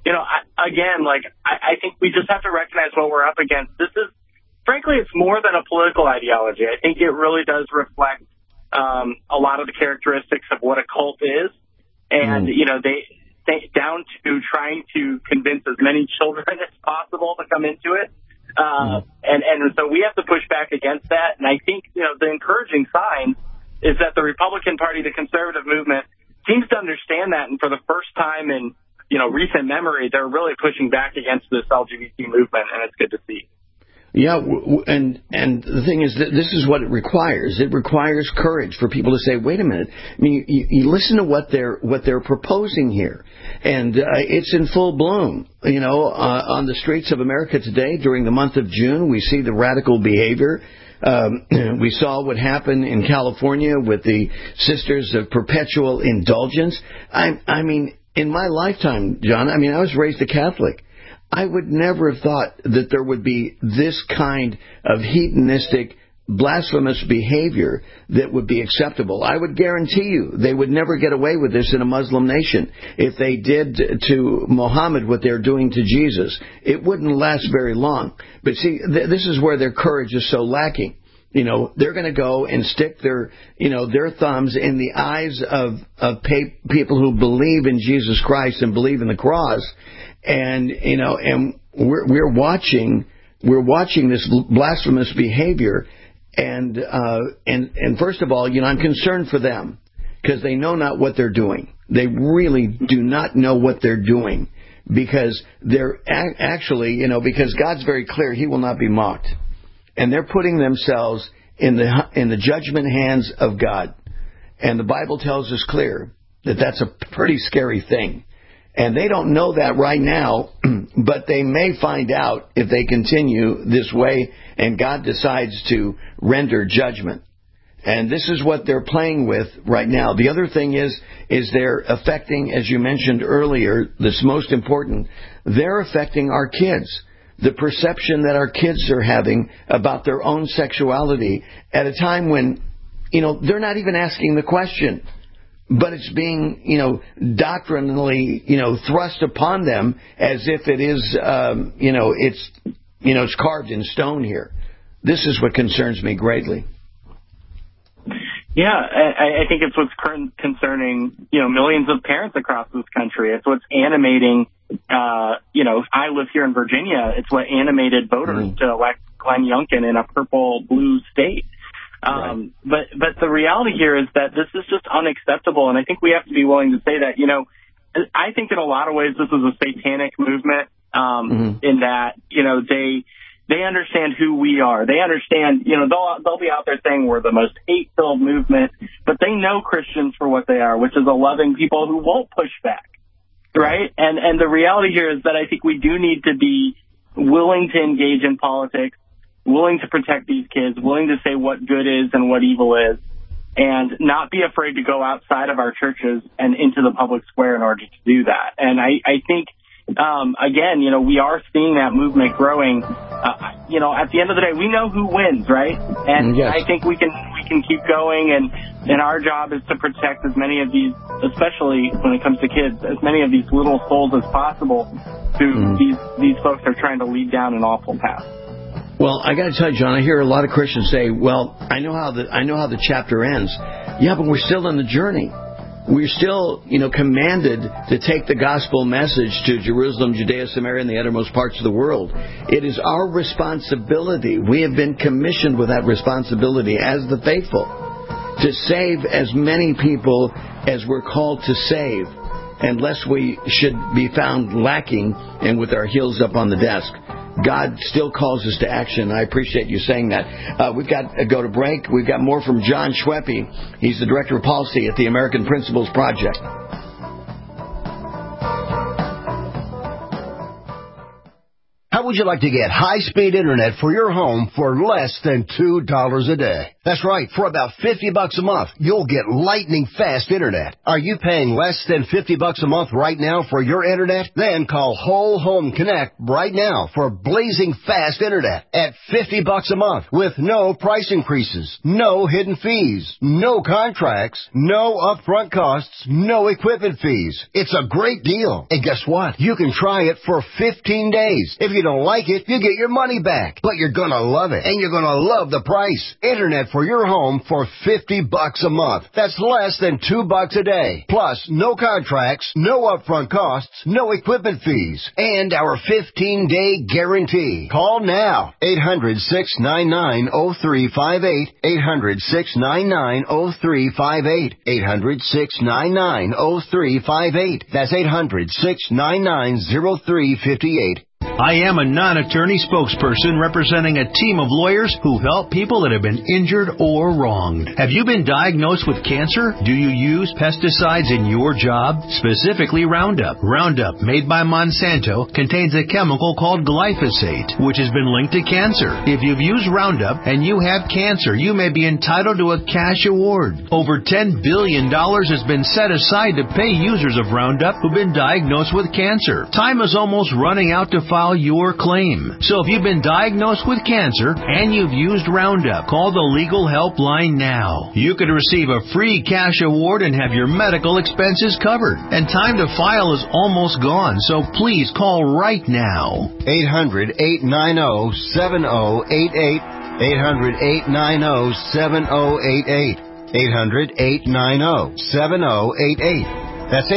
I think we just have to recognize what we're up against. This is, frankly, it's more than a political ideology. I think it really does reflect a lot of the characteristics of what a cult is. And, they down to trying to convince as many children as possible to come into it. And so we have to push back against that. And I think, the encouraging sign is that the Republican Party, the conservative movement, seems to understand that. And for the first time in, recent memory, they're really pushing back against this LGBT movement. And it's good to see. Yeah, and the thing is that this is what it requires. It requires courage for people to say, "Wait a minute." I mean, you listen to what they're proposing here, and it's in full bloom. On the streets of America today, during the month of June, we see the radical behavior. We saw what happened in California with the Sisters of Perpetual Indulgence. I mean, in my lifetime, John, I was raised a Catholic. I would never have thought that there would be this kind of hedonistic, blasphemous behavior that would be acceptable. I would guarantee you they would never get away with this in a Muslim nation. If they did to Muhammad what they're doing to Jesus, it wouldn't last very long. But see, this is where their courage is so lacking. They're going to go and stick their thumbs in the eyes of people who believe in Jesus Christ and believe in the cross. And, and we're watching we're watching this blasphemous behavior, and first of all, I'm concerned for them because they know not what they're doing. They really do not know what they're doing because they're actually, because God's very clear, He will not be mocked, and they're putting themselves in the judgment hands of God, and the Bible tells us clear that that's a pretty scary thing. And they don't know that right now, but they may find out if they continue this way and God decides to render judgment. And this is what they're playing with right now. The other thing is they're affecting, as you mentioned earlier, this most important, they're affecting our kids. The perception that our kids are having about their own sexuality at a time when, they're not even asking the question. But it's being, doctrinally, thrust upon them as if it is, it's carved in stone here. This is what concerns me greatly. Yeah, I think it's what's concerning, millions of parents across this country. It's what's animating, I live here in Virginia. It's what animated voters to elect Glenn Youngkin in a purple-blue state. But the reality here is that this is just unacceptable, and I think we have to be willing to say that. I think in a lot of ways this is a satanic movement in that they understand who we are. They understand they'll be out there saying we're the most hate-filled movement, but they know Christians for what they are, which is a loving people who won't push back, right? And the reality here is that I think we do need to be willing to engage in politics, willing to protect these kids, willing to say what good is and what evil is, and not be afraid to go outside of our churches and into the public square in order to do that. And I think, again, we are seeing that movement growing. At the end of the day, we know who wins, right? And yes. I think we can keep going, and our job is to protect as many of these, especially when it comes to kids, as many of these little souls as possible who these folks are trying to lead down an awful path. Well, I got to tell you, John, I hear a lot of Christians say, well, I know how the chapter ends. Yeah, but we're still on the journey. We're still, commanded to take the gospel message to Jerusalem, Judea, Samaria, and the uttermost parts of the world. It is our responsibility. We have been commissioned with that responsibility as the faithful to save as many people as we're called to save, unless we should be found lacking and with our heels up on the desk. God still calls us to action. I appreciate you saying that. We've got to go to break. We've got more from John Schweppe. He's the Director of Policy at the American Principles Project. How would you like to get high-speed internet for your home for less than $2 a day? That's right. For about $50 a month, you'll get lightning-fast internet. Are you paying less than $50 a month right now for your internet? Then call Whole Home Connect right now for blazing fast internet at $50 a month with no price increases, no hidden fees, no contracts, no upfront costs, no equipment fees. It's a great deal. And guess what? You can try it for 15 days. If you don't like it, you get your money back. But you're going to love it, and you're going to love the price. Internet for your home for $50 a month. That's less than $2 a day. Plus, no contracts, no upfront costs, no equipment fees, and our 15-day guarantee. Call now. 800-699-0358. 800-699-0358. 800-699-0358. That's 800-699-0358. I am a non-attorney spokesperson representing a team of lawyers who help people that have been injured or wronged. Have you been diagnosed with cancer? Do you use pesticides in your job? Specifically Roundup. Roundup, made by Monsanto, contains a chemical called glyphosate, which has been linked to cancer. If you've used Roundup and you have cancer, you may be entitled to a cash award. Over $10 billion has been set aside to pay users of Roundup who've been diagnosed with cancer. Time is almost running out to file your claim. So if you've been diagnosed with cancer and you've used Roundup, call the legal helpline now. You could receive a free cash award and have your medical expenses covered. And time to file is almost gone, so please call right now. 800-890-7088. 800-890-7088. 800-890-7088. That's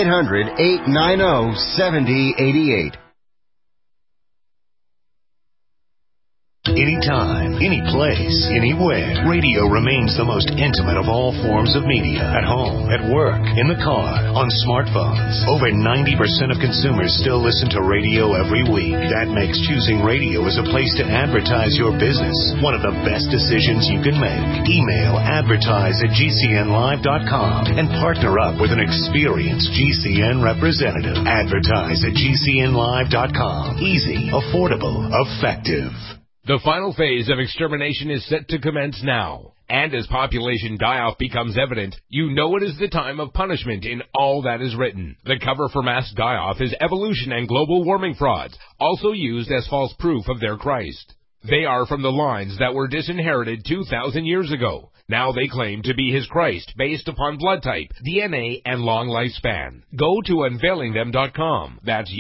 800-890-7088. Anytime, any place, anywhere, radio remains the most intimate of all forms of media. At home, at work, in the car, on smartphones. Over 90% of consumers still listen to radio every week. That makes choosing radio as a place to advertise your business one of the best decisions you can make. Email advertise@gcnlive.com and partner up with an experienced GCN representative. Advertise@gcnlive.com. Easy, affordable, effective. The final phase of extermination is set to commence now. And as population die-off becomes evident, you know it is the time of punishment in all that is written. The cover for mass die-off is evolution and global warming frauds, also used as false proof of their Christ. They are from the lines that were disinherited 2,000 years ago. Now they claim to be his Christ based upon blood type, DNA, and long lifespan. Go to unveilingthem.com. That's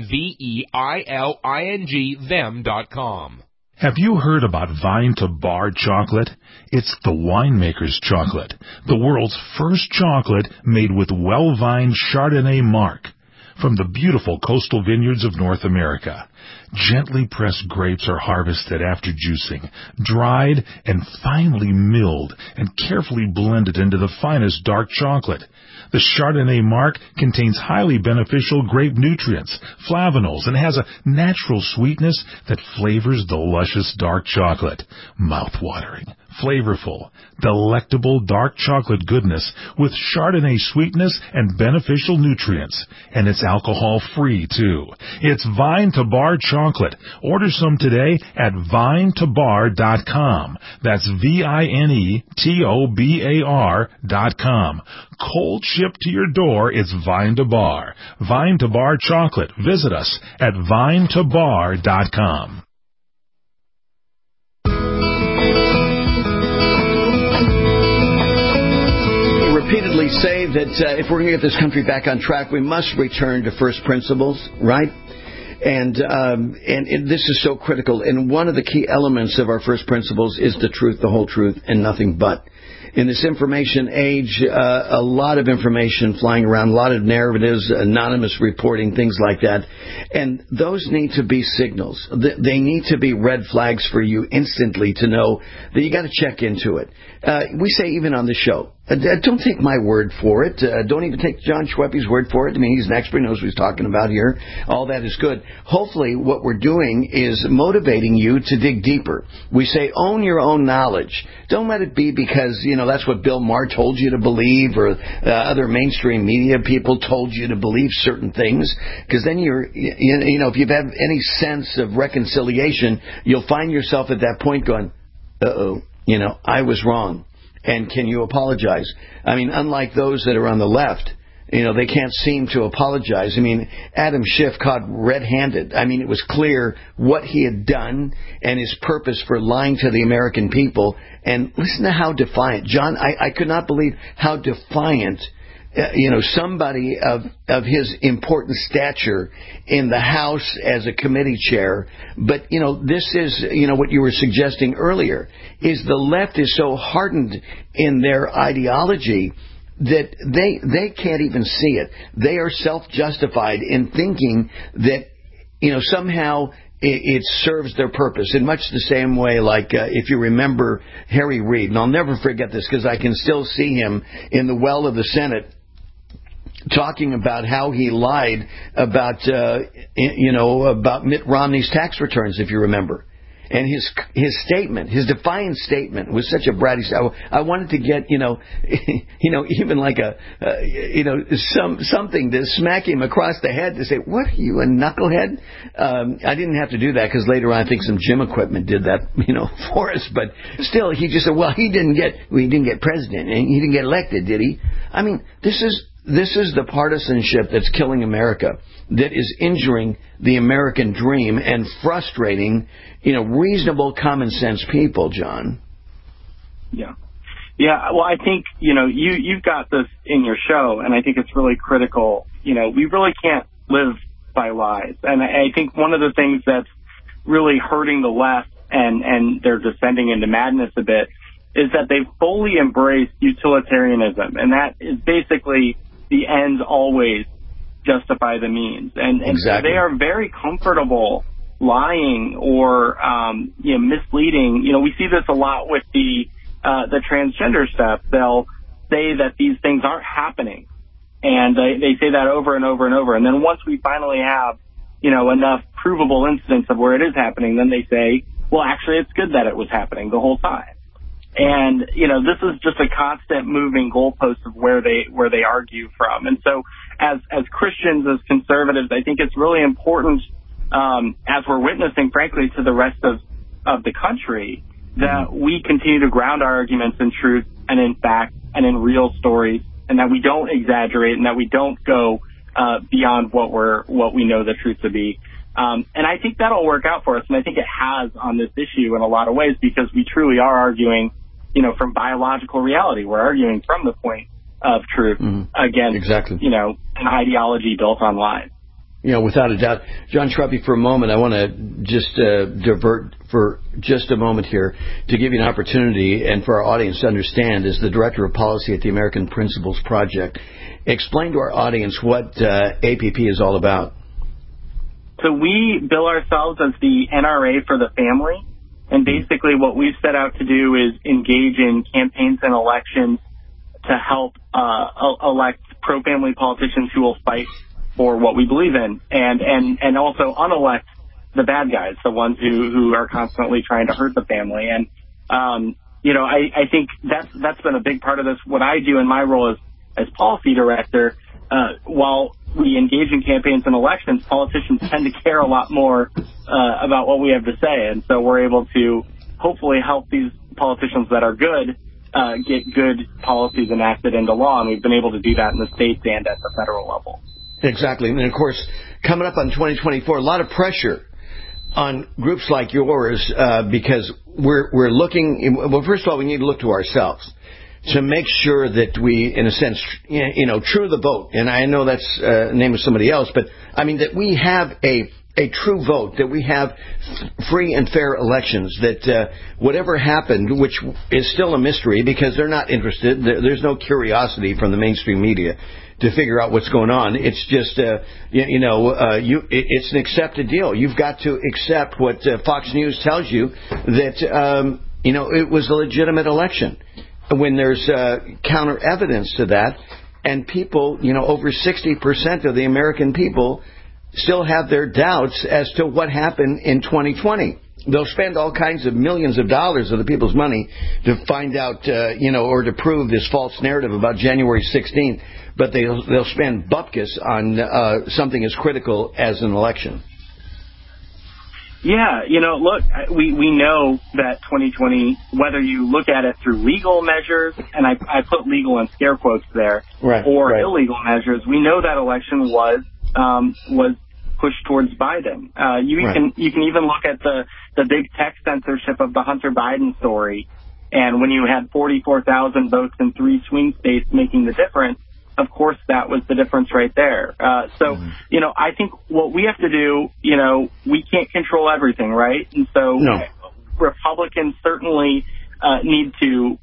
UNVEILING them.com. Have you heard about Vine to Bar chocolate? It's the winemaker's chocolate, the world's first chocolate made with well-vined Chardonnay marc from the beautiful coastal vineyards of North America. Gently pressed grapes are harvested after juicing, dried and finely milled and carefully blended into the finest dark chocolate. The Chardonnay marc contains highly beneficial grape nutrients, flavanols, and has a natural sweetness that flavors the luscious dark chocolate. Mouth-watering, flavorful, delectable dark chocolate goodness with Chardonnay sweetness and beneficial nutrients. And it's alcohol-free, too. It's Vine to Bar chocolate. Order some today at vinetobar.com. That's VINETOBAR.com. Cold shipped to your door, it's Vine to Bar. Vine to Bar chocolate. Visit us at vinetobar.com. Repeatedly say that if we're going to get this country back on track, we must return to first principles, right? And this is so critical. And one of the key elements of our first principles is the truth, the whole truth, and nothing but. In this information age, a lot of information flying around, a lot of narratives, anonymous reporting, things like that. And those need to be signals. They need to be red flags for you instantly to know that you got to check into it. We say even on the show, don't take my word for it. Don't even take John Schweppes' word for it. I mean, he's an expert, knows what he's talking about here. All that is good. Hopefully what we're doing is motivating you to dig deeper. We say own your own knowledge. Don't let it be because, that's what Bill Maher told you to believe or other mainstream media people told you to believe certain things. Because then if you have any sense of reconciliation, you'll find yourself at that point going, I was wrong. And can you apologize? I mean, unlike those that are on the left, they can't seem to apologize. I mean, Adam Schiff caught red-handed. I mean, it was clear what he had done and his purpose for lying to the American people. And listen to how defiant. John, I could not believe how defiant somebody of his important stature in the House as a committee chair. But, this is, what you were suggesting earlier, is the left is so hardened in their ideology that they can't even see it. They are self-justified in thinking that, somehow it serves their purpose in much the same way like if you remember Harry Reid, and I'll never forget this because I can still see him in the well of the Senate talking about how he lied about Mitt Romney's tax returns, if you remember. And his statement, his defiant statement, was such a bratty. I wanted to get even like something to smack him across the head to say, "What are you, a knucklehead?" I didn't have to do that because later on I think some gym equipment did that, for us. But still, he just said, "Well, he didn't get president, and he didn't get elected, did he?" I mean, this is the partisanship that's killing America, that is injuring the American dream and frustrating, reasonable, common sense people, John. Yeah. Yeah, well, I think, you've got this in your show, and I think it's really critical. We really can't live by lies. And I think one of the things that's really hurting the left, and they're descending into madness a bit, is that they've fully embraced utilitarianism. And that is basically the ends always justify the means. And exactly. They are very comfortable lying or misleading. We see this a lot with the transgender stuff. They'll say that these things aren't happening, and they say that over and over and over. And then once we finally have enough provable incidents of where it is happening, then they say, well, actually, it's good that it was happening the whole time. And this is just a constant moving goalpost of where they argue from. And so, as Christians, as conservatives, I think it's really important, as we're witnessing, frankly, to the rest of the country, that we continue to ground our arguments in truth and in fact and in real stories, and that we don't exaggerate and that we don't go beyond what we know the truth to be. And I think that'll work out for us, and I think it has on this issue in a lot of ways, because we truly are arguing, from biological reality. We're arguing from the point of truth against, an ideology built on lies. Without a doubt. John Truppy, for a moment, I want to just divert for just a moment here to give you an opportunity and for our audience to understand, as the Director of Policy at the American Principles Project, explain to our audience what APP is all about. So we bill ourselves as the NRA for the family, and basically what we've set out to do is engage in campaigns and elections to help elect pro-family politicians who will fight for what we believe in, and also unelect the bad guys, the ones who are constantly trying to hurt the family. And I think that's been a big part of this. What I do in my role as policy director, while we engage in campaigns and elections, politicians tend to care a lot more about what we have to say, and so we're able to hopefully help these politicians that are good get good policies enacted into law, and we've been able to do that in the states and at the federal level. Exactly. And, of course, coming up on 2024, a lot of pressure on groups like yours because we're looking – well, first of all, we need to look to ourselves to make sure that we, in a sense, true the vote. And I know that's the name of somebody else, but, I mean, that we have a true vote, that we have free and fair elections, that whatever happened, which is still a mystery because they're not interested, there's no curiosity from the mainstream media to figure out what's going on. It's just, it's an accepted deal. You've got to accept what Fox News tells you, that, it was a legitimate election. When there's counter evidence to that, and people, over 60% of the American people still have their doubts as to what happened in 2020. They'll spend all kinds of millions of dollars of the people's money to find out, or to prove this false narrative about January 16th, but they'll spend bupkis on something as critical as an election. Yeah, look, we know that 2020, whether you look at it through legal measures, and I put legal in scare quotes there, or illegal measures, we know that election was pushed towards Biden. You can even look at the big tech censorship of the Hunter Biden story, and when you had 44,000 votes in 3 swing states making the difference, of course that was the difference right there. I think what we have to do, we can't control everything, right? And so Republicans certainly need to,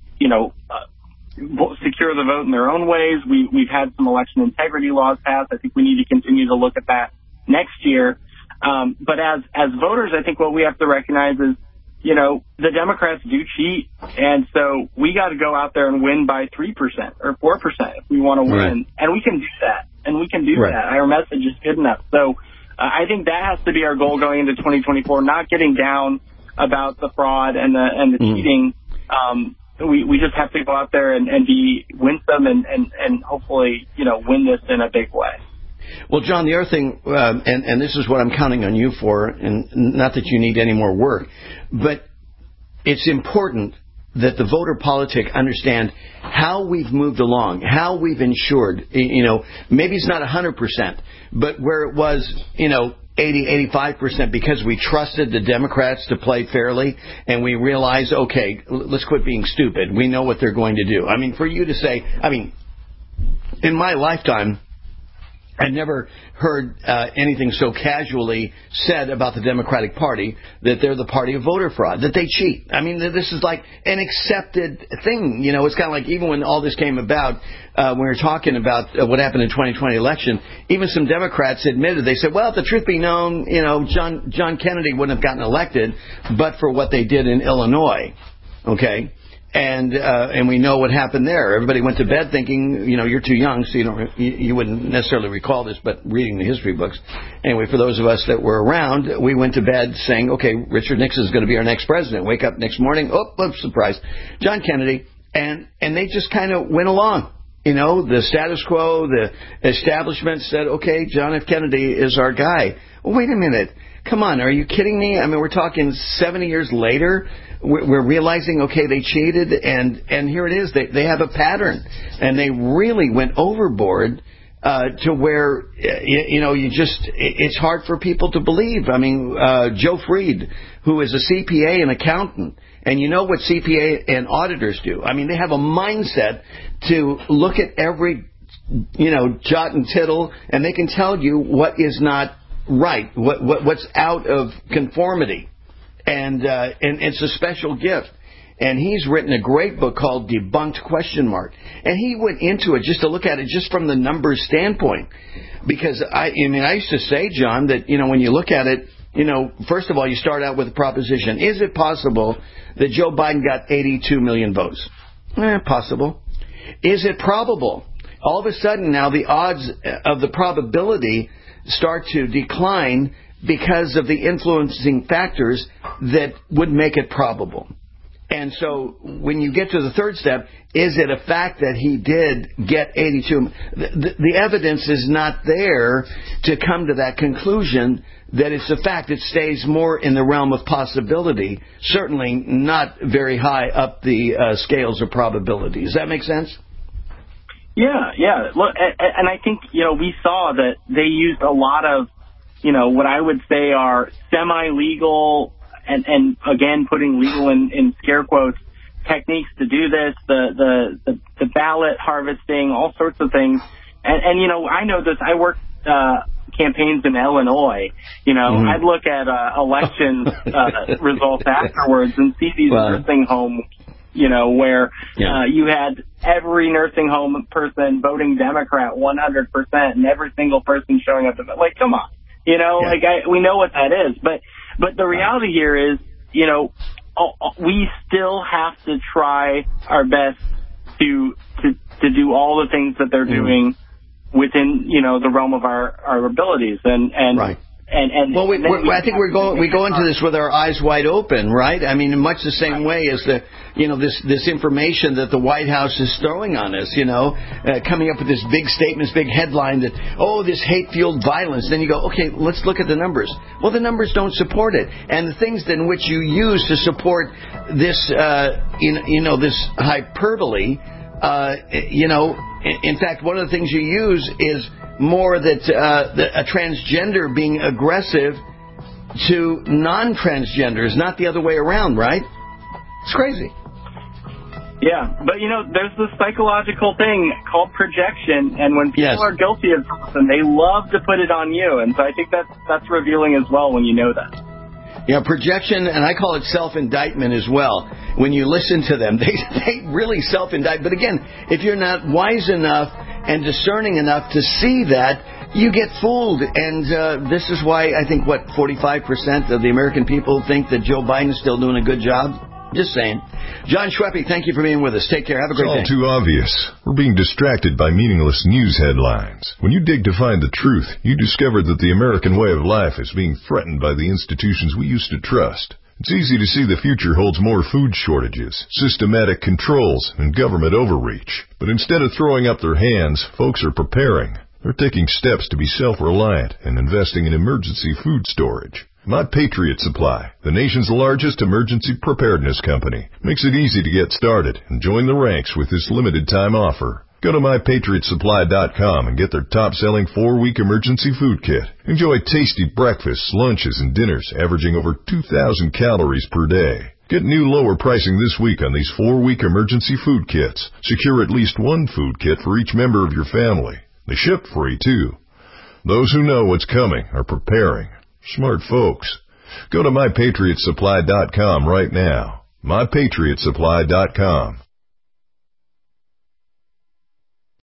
secure the vote in their own ways. We've had some election integrity laws passed. I think we need to continue to look at that next year. But as voters, I think what we have to recognize is, the Democrats do cheat, and so we got to go out there and win by 3% or 4% if we want to win, and we can do that. That. Our message is good enough. So I think that has to be our goal going into 2024. Not getting down about the fraud and the cheating. We just have to go out there and be winsome and hopefully win this in a big way. Well, John, the other thing, and this is what I'm counting on you for, and not that you need any more work, but it's important that the voter politic understand how we've moved along, how we've ensured, maybe it's not 100%, but where it was, 80, 85%, because we trusted the Democrats to play fairly, and we realized, okay, let's quit being stupid. We know what they're going to do. I mean, for you to say, in my lifetime, I never heard anything so casually said about the Democratic Party, that they're the party of voter fraud, that they cheat. I mean, this is like an accepted thing. You know, it's kind of like even when all this came about, when we were talking about what happened in the 2020 election, even some Democrats admitted, they said, well, if the truth be known, you know, John Kennedy wouldn't have gotten elected but for what they did in Illinois. Okay? And we know what happened there. Everybody went to bed thinking, you know, you're too young, so you wouldn't necessarily recall this, but reading the history books. Anyway, for those of us that were around, we went to bed saying, okay, Richard Nixon is going to be our next president. Wake up next morning, surprise, John Kennedy. And they just kind of went along. You know, the status quo, the establishment said, okay, John F. Kennedy is our guy. Well, wait a minute. Come on, are you kidding me? I mean, we're talking 70 years later. We're realizing, okay, they cheated, and here it is. They have a pattern, and they really went overboard to where, you know, it's hard for people to believe. I mean, Joe Freed, who is a CPA and accountant, and you know what CPA and auditors do. I mean, they have a mindset to look at every, you know, jot and tittle, and they can tell you what is not right, what's out of conformity. And it's a special gift. And he's written a great book called Debunked ? And he went into it just to look at it just from the numbers standpoint. Because I used to say, John, that, you know, when you look at it, you know, first of all, you start out with a proposition. Is it possible that Joe Biden got 82 million votes? Possible. Is it probable? All of a sudden now the odds of the probability start to decline because of the influencing factors that would make it probable. And so when you get to the third step, is it a fact that he did get 82? The evidence is not there to come to that conclusion that it's a fact. It stays more in the realm of possibility, certainly not very high up the scales of probability. Does that make sense? Yeah. Look, and I think, you know, we saw that they used a lot of, you know, what I would say are semi-legal and again, putting legal in scare quotes, techniques to do this, the ballot harvesting, all sorts of things. And you know, I know this, I worked campaigns in Illinois. You know, I'd look at election results afterwards and see these nursing homes, you know, where you had every nursing home person voting Democrat 100% and every single person showing up. Like, come on. You know, we know what that is. But the reality here is, you know, we still have to try our best to do all the things that they're doing within, you know, the realm of our abilities. And right. Well, I think we go into this with our eyes wide open, right? I mean, in much the same way as this information that the White House is throwing on us, you know, coming up with this big statement, this big headline that, this hate-fueled violence. Then you go, okay, let's look at the numbers. Well, the numbers don't support it. And the things in which you use to support this, this hyperbole, in fact, one of the things you use is more that a transgender being aggressive to non-transgenders, not the other way around, right? It's crazy. Yeah, but, you know, there's this psychological thing called projection, and when people are guilty of something, they love to put it on you, and so I think that's revealing as well when you know that. Yeah, projection, and I call it self-indictment as well. When you listen to them, they really self-indict. But again, if you're not wise enough and discerning enough to see that, you get fooled. And this is why I think, 45% of the American people think that Joe Biden is still doing a good job? Just saying. John Schweppe, thank you for being with us. Take care. Have a great day. It's all too obvious. We're being distracted by meaningless news headlines. When you dig to find the truth, you discover that the American way of life is being threatened by the institutions we used to trust. It's easy to see the future holds more food shortages, systematic controls, and government overreach. But instead of throwing up their hands, folks are preparing. They're taking steps to be self-reliant and investing in emergency food storage. My Patriot Supply, the nation's largest emergency preparedness company, makes it easy to get started and join the ranks with this limited-time offer. Go to MyPatriotSupply.com and get their top-selling 4-week emergency food kit. Enjoy tasty breakfasts, lunches, and dinners averaging over 2,000 calories per day. Get new lower pricing this week on these 4-week emergency food kits. Secure at least one food kit for each member of your family. They ship free, too. Those who know what's coming are preparing. Smart folks. Go to MyPatriotSupply.com right now. MyPatriotSupply.com.